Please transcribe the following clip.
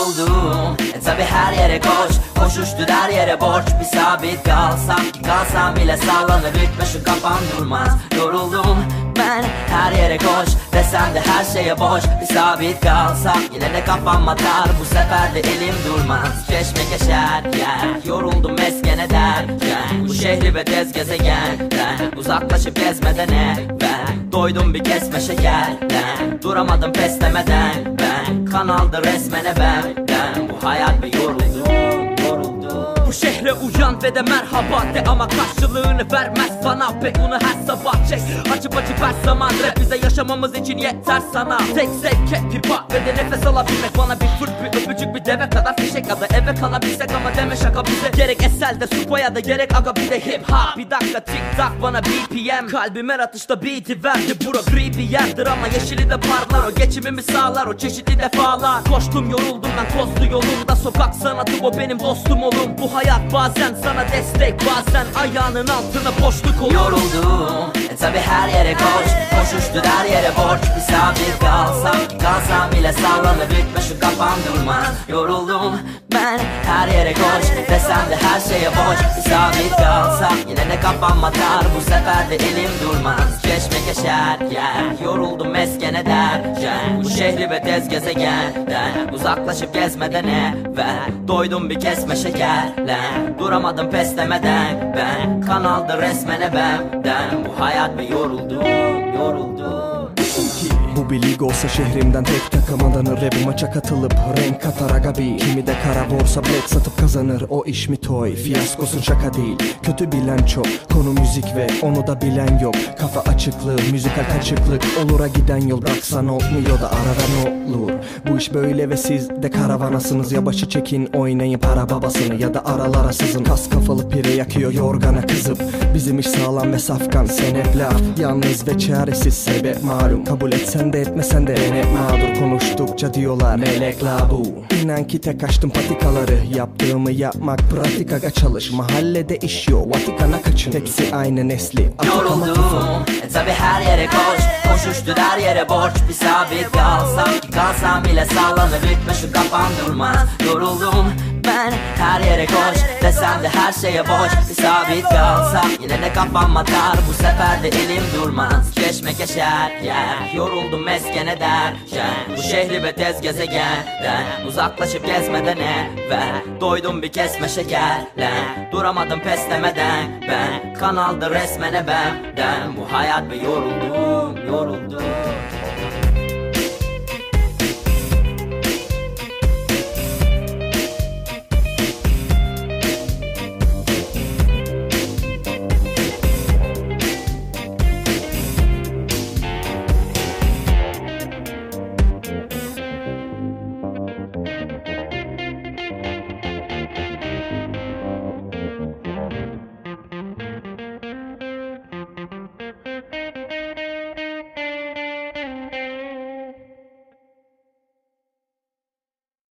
Yoruldum tabi her yere koş, koşuştur her yere borç. Bir sabit kalsam ki kalsam bile sallanır ritme, şu kafam durmaz. Yoruldum ben her yere koş, desem de her şeye boş. Bir sabit kalsam yine de kafam atar, bu sefer de elim durmaz. Keşme geçer yer, yoruldum meskene derken, bu şehri ve tez gezegenden uzaklaşıp gezmeden ben doydum bir kesme şekerden, duramadım pes demeden ben, kanalda resmene benden. Bu hayat bir yoruldum. Bu şehre uyan ve de merhaba de, ama karşılığını vermez sana. Pek bunu her sabah çek, açıp her zaman rap bize yaşamamız için yeter sana. Tek zevk hep pipa ve de nefes alabilmek, bana bir fırt bir öpücük bir deve kadar fişek, ya da eve kalabilsek ama deme şaka bize. Gerek eselde supa ya da gerek aga bir de hip hop. Bir dakika tik tak bana BPM, kalbim her atışta beat'i verdi. Bura gri bir yerdir ama yeşili de parlar, o geçimimi sağlar o çeşitli defalar. Koştum yoruldum ben tozlu yolunda, sokak sanatı o benim dostum olun. Bu hayat bazen sana destek, bazen ayağının altına boşluk olur. Yoruldum tabi her yere koş, koşuştur her yere borç. Bir sabit kalsam bile sallanır ritme, şu kafam durmaz. Yoruldum ben her yere koş, desem de her şeye boş. Bir sabit kalsam yine de kafam atar, bu sefer de elim durmaz. Keşme geçer yer, yoruldum meskene derken, bu şehri ve tez gezegenden uzaklaşıp gezmeden evvel doydum bir kesme şekerle, duramadım pes demeden ben, kanalda resmene benden. Bu hayat bir yoruldum. Bu bir lig olsa şehrimden tek takım adanır, rap maça katılıp renk katar aga bir. Kimi de kara borsa bilet satıp kazanır, o iş mi toy, fiyaskosun şaka değil. Kötü bilen çok, konu müzik ve onu da bilen yok. Kafa açıklığı, müzikal kaçıklık, olura giden yol bıraksan olmuyor da arada ne olur. Bu iş böyle ve siz de karavanasınız, ya başı çekin oynayın para babasını, ya da aralara sızın. Kas kafalı pire yakıyor yorgana kızıp, bizim iş sağlam ve safkan sen hep laf. Yalnız ve çaresiz sebep malum, kabul etsen de etmesen de ben hep mağdur. Konuştukça diyorlar melek la bu. İnan ki tek açtım patikaları, yaptığımı yapmak pratik aga çalış. Mahallede iş yok, Vatikan'a kaçın, hepsi aynı nesli. Yoruldum tabi her yere koş, koşuştur her yere borç. Bir sabit kalsam bile sallanır ritme, şu kafam durmaz. Yoruldum ben her yere koş, desem de her şeye boş. Bir sabit kalsam yine de kafam atar, bu sefer de elim durmaz. Keşme geçer yer, yoruldum meskene derken, bu şehri ve tez gezegenden uzaklaşıp gezmeden evvel doydum bir kesme şekerle, duramadım pes demeden ben, kanalda resmene benden. Bu hayat bir yoruldum.